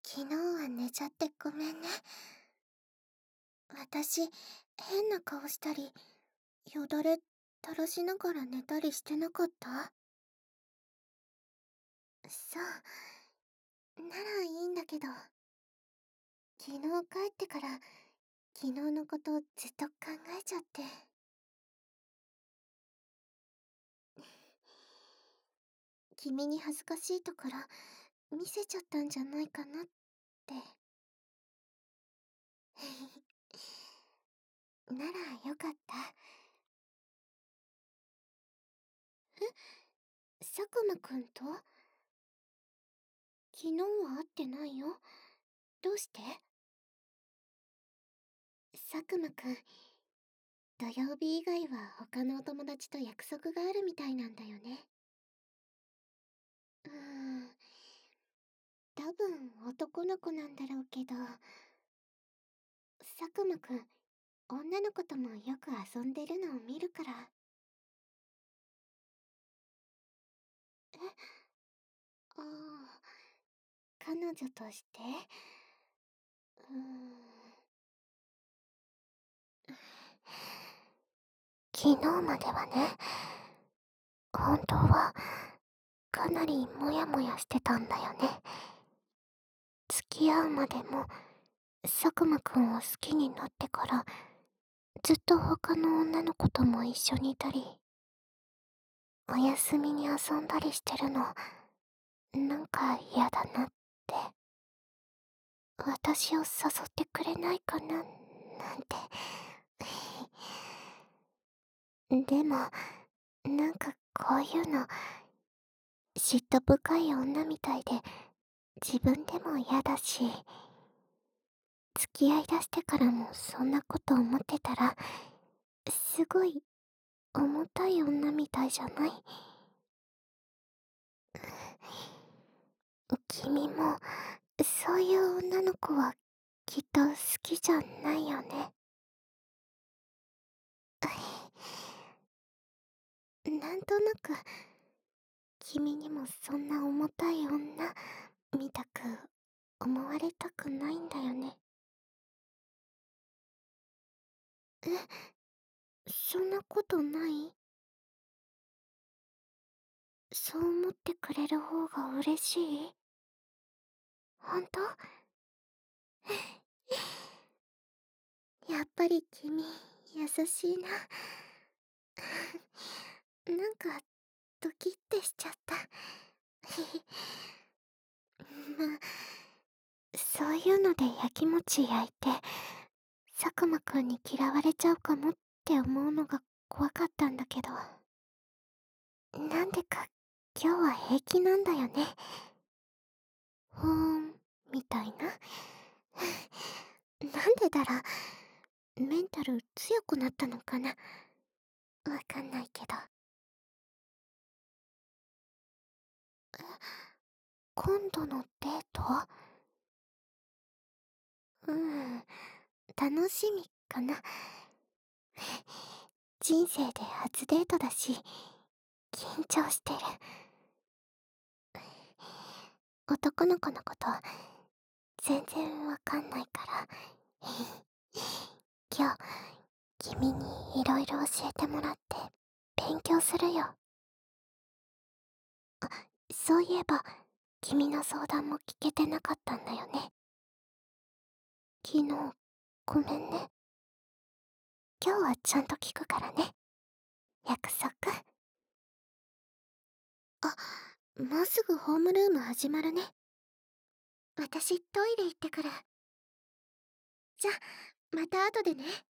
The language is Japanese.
昨日は寝ちゃってごめんね。私、変な顔したり、よだれ垂らしながら寝たりしてなかった？そう、ならいいんだけど。昨日帰ってから、昨日のことずっと考えちゃって。君に恥ずかしいところ、見せちゃったんじゃないかなって。ならよかった。佐久間くんと？昨日は会ってないよ。どうして？佐久間くん、土曜日以外は他のお友達と約束があるみたいなんだよね。多分男の子なんだろうけど、佐久間くん、女の子ともよく遊んでるのを見るから。ああ、彼女として？うーん。昨日まではね、本当はかなりモヤモヤしてたんだよね。付き合うまでも佐久間くんを好きになってからずっと他の女の子とも一緒にいたり、お休みに遊んだりしてるの、なんか嫌だなって。私を誘ってくれないかな、なんて。でも、なんかこういうの、嫉妬深い女みたいで、自分でも嫌だし、付き合いだしてからもそんなこと思ってたら、すごい重たい女みたいじゃない？君も、そういう女の子はきっと好きじゃないよね。なんとなく、君にもそんな重たい女みたく思われたくないんだよね。え、そんなことない？そう思ってくれる方が嬉しい？ほんと？やっぱり君、優しいな。なんか、ドキッてしちゃった。まあ、そういうのでやきもち焼いて、佐久間くんに嫌われちゃうかもって思うのが怖かったんだけど、なんでか今日は平気なんだよね。ほーん、みたいな。なんでだろう、メンタル強くなったのかな。わかんないけど。今度のデート？うん、楽しみかな。人生で初デートだし、緊張してる。男の子のこと全然わかんないから、今日君にいろいろ教えてもらって勉強するよ。そういえば君の相談も聞けてなかったんだよね。昨日ごめんね。今日はちゃんと聞くからね。約束。あ、もうすぐホームルーム始まるね。私トイレ行ってくる。じゃ、また後でね。